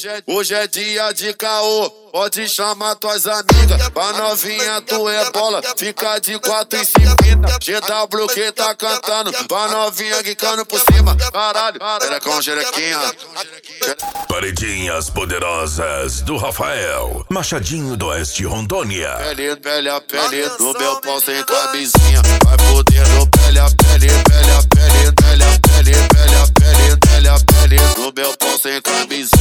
Hoje é dia de caô, pode chamar tuas amigas. Pra novinha tu é bola, fica de 4 e 50. GW que tá cantando, pra novinha quicando por cima. Caralho, xerecão, xerequinha. Paredinhas poderosas do Rafael, Machadinho do Oeste, Rondônia. Pele a pele do meu pau sem camisinha. Vai fodendo pele a pele, pele a pele, pele a pele, pele a pele, pele a pele do meu pau sem camisinha.